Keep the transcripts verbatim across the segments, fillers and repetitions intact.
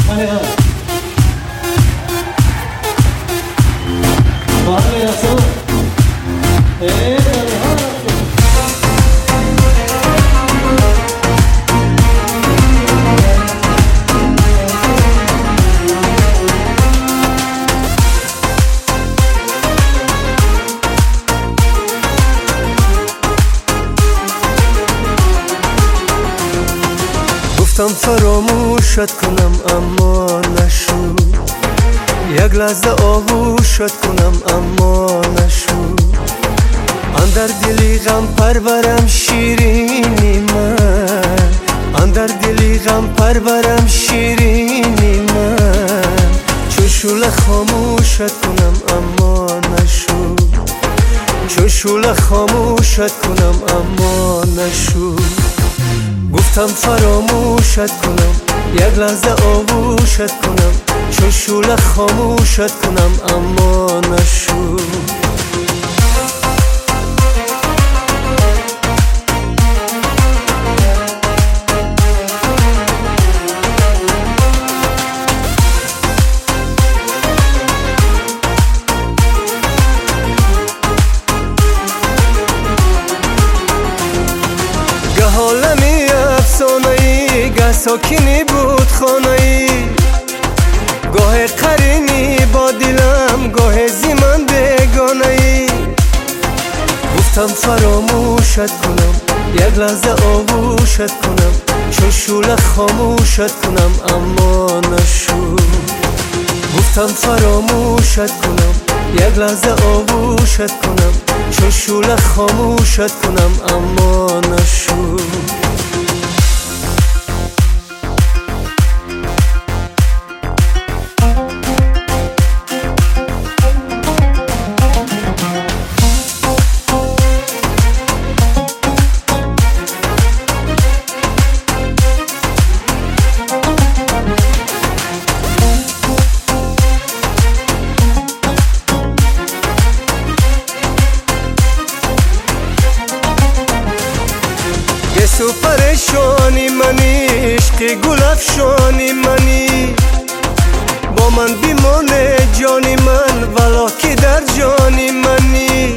Allez, un. Vale, eso. Eh, dale, ah. گفتم فراموشت کنم اما نشد، یک لحظه آغوشت کنم اما نشد. اندر دلی غم پرورم شیرینی من، اندر دلی غم پرورم شیرینی من. چون شعله خاموشت کنم اما نشد، چون شعله خاموشت کنم اما نشد. گفتم فراموشت کنم، یک لحظه آغوشت کنم، چون شعله خاموشت کنم اما نشد. گه عالمی افسانه‌ای، گه ساکنی بود خانه‌ای، گاه قرینی با دلم، گاه زیمن بگانه‌ای. گفتم فراموشت کنم، یک لحظه آغوشت کنم، چون شعله خاموشت کنم اما نشد. گفتم فراموشت کنم، یک لحظه آغوشت کنم، چون شعله خاموشت کنم اما نشد. تو پریشانی منی، عشق گل افشانی منی، با من بیمانه جانی من، والا که در جانی منی.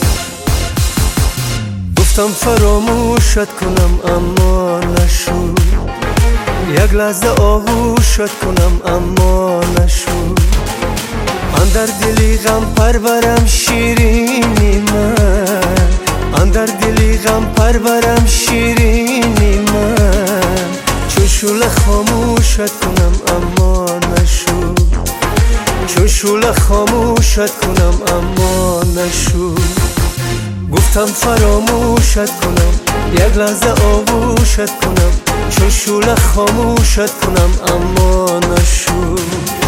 گفتم فراموشت کنم اما نشد، یک لحظه آغوشت کنم اما نشد. اندر دلی غم پرورم شیرینی من، اندر دلی غم پرورم شیرینی من. چون شعله خاموشت کنم اما نشد، چون شعله خاموشت کنم اما نشد. گفتم فراموشت کنم، یک لحظه آغوشت کنم، چون شعله خاموشت کنم اما نشد.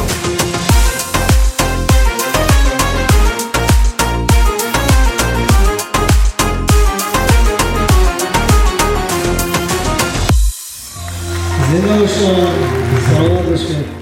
زنده باشم، سلامت باشم.